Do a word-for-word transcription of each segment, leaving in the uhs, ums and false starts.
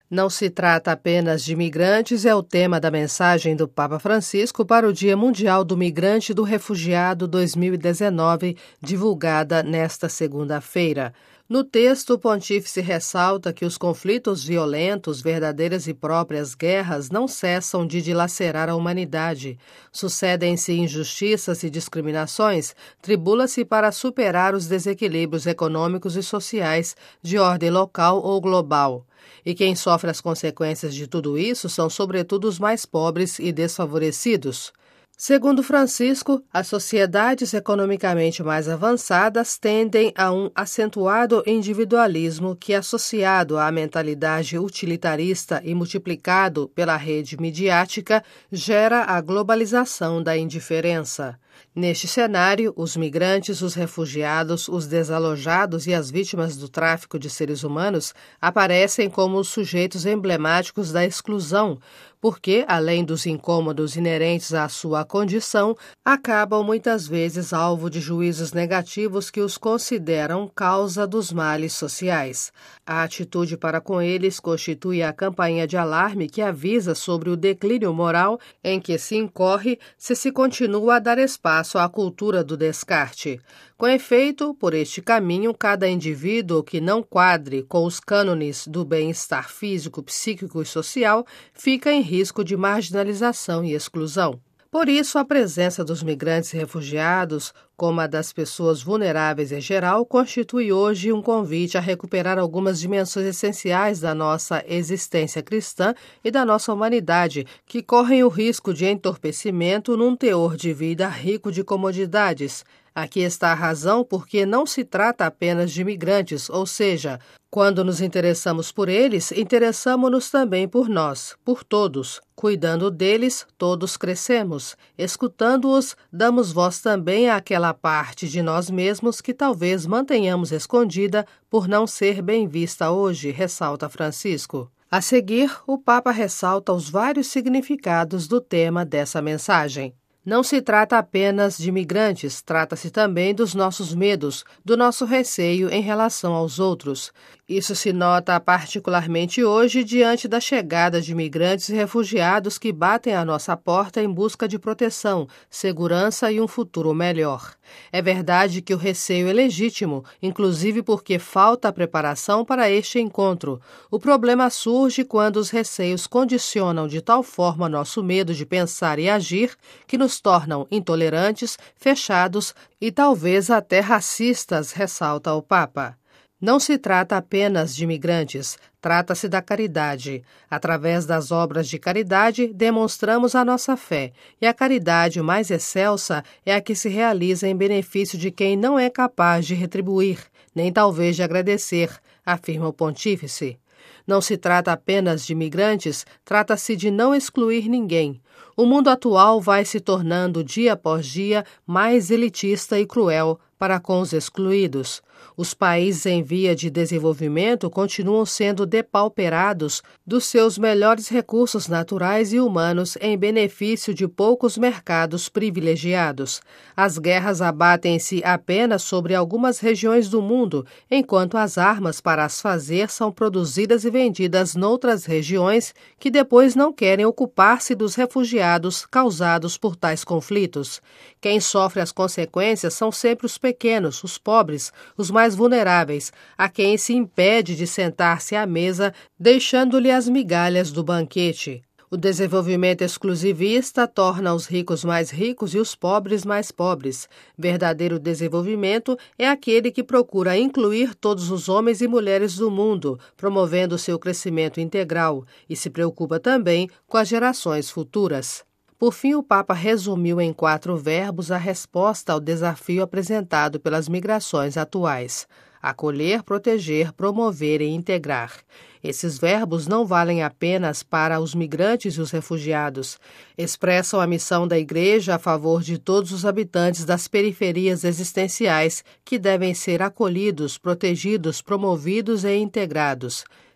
Não se trata apenas de migrantes, é o tema da mensagem do Papa Francisco para o Dia Mundial do Migrante e do Refugiado dois mil e dezenove, divulgada nesta segunda-feira. No texto, o pontífice ressalta que os conflitos violentos, verdadeiras e próprias guerras, não cessam de dilacerar a humanidade. Sucedem-se injustiças e discriminações, tribula-se para superar os desequilíbrios econômicos e sociais de ordem local ou global. E quem sofre as consequências de tudo isso são, sobretudo, os mais pobres e desfavorecidos. Segundo Francisco, as sociedades economicamente mais avançadas tendem a um acentuado individualismo que, associado à mentalidade utilitarista e multiplicado pela rede midiática, gera a globalização da indiferença. Neste cenário, os migrantes, os refugiados, os desalojados e as vítimas do tráfico de seres humanos aparecem como os sujeitos emblemáticos da exclusão, porque, além dos incômodos inerentes à sua condição, acabam muitas vezes alvo de juízos negativos que os consideram causa dos males sociais. A atitude para com eles constitui a campainha de alarme que avisa sobre o declínio moral em que se incorre se se continua a dar espaço à cultura do descarte. Com efeito, por este caminho, cada indivíduo que não quadre com os cânones do bem-estar físico, psíquico e social fica em risco de marginalização e exclusão. Por isso, a presença dos migrantes e refugiados, como a das pessoas vulneráveis em geral, constitui hoje um convite a recuperar algumas dimensões essenciais da nossa existência cristã e da nossa humanidade, que correm o risco de entorpecimento num teor de vida rico de comodidades. Aqui está a razão porque não se trata apenas de migrantes, ou seja, quando nos interessamos por eles, interessamo-nos também por nós, por todos. Cuidando deles, todos crescemos. Escutando-os, damos voz também àquela parte de nós mesmos que talvez mantenhamos escondida por não ser bem vista hoje, ressalta Francisco. A seguir, o Papa ressalta os vários significados do tema dessa mensagem. Não se trata apenas de migrantes, trata-se também dos nossos medos, do nosso receio em relação aos outros. Isso se nota particularmente hoje diante da chegada de migrantes e refugiados que batem à nossa porta em busca de proteção, segurança e um futuro melhor. É verdade que o receio é legítimo, inclusive porque falta a preparação para este encontro. O problema surge quando os receios condicionam de tal forma nosso medo de pensar e agir que nos tornam intolerantes, fechados e talvez até racistas, ressalta o Papa. Não se trata apenas de migrantes, trata-se da caridade. Através das obras de caridade, demonstramos a nossa fé, e a caridade mais excelsa é a que se realiza em benefício de quem não é capaz de retribuir, nem talvez de agradecer, afirma o pontífice. Não se trata apenas de migrantes, trata-se de não excluir ninguém. O mundo atual vai se tornando dia após dia mais elitista e cruel para com os excluídos. Os países em via de desenvolvimento continuam sendo depauperados dos seus melhores recursos naturais e humanos em benefício de poucos mercados privilegiados. As guerras abatem-se apenas sobre algumas regiões do mundo, enquanto as armas para as fazer são produzidas e vendidas noutras regiões que depois não querem ocupar-se dos refugiados causados por tais conflitos. Quem sofre as consequências são sempre os pequenos, os pobres, os mais vulneráveis, a quem se impede de sentar-se à mesa, deixando-lhe as migalhas do banquete. O desenvolvimento exclusivista torna os ricos mais ricos e os pobres mais pobres. Verdadeiro desenvolvimento é aquele que procura incluir todos os homens e mulheres do mundo, promovendo seu crescimento integral, e se preocupa também com as gerações futuras. Por fim, o Papa resumiu em quatro verbos a resposta ao desafio apresentado pelas migrações atuais: acolher, proteger, promover e integrar. Esses verbos não valem apenas para os migrantes e os refugiados. Expressam a missão da Igreja a favor de todos os habitantes das periferias existenciais que devem ser acolhidos, protegidos, promovidos e integrados.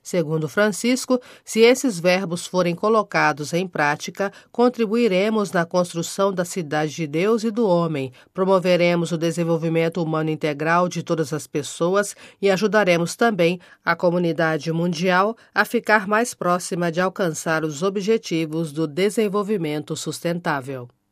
Segundo Francisco, se esses verbos forem colocados em prática, contribuiremos na construção da cidade de Deus e do homem, promoveremos o desenvolvimento humano integral de todas as pessoas e ajudaremos também a comunidade mundial a ficar mais próxima de alcançar os objetivos do desenvolvimento sustentável.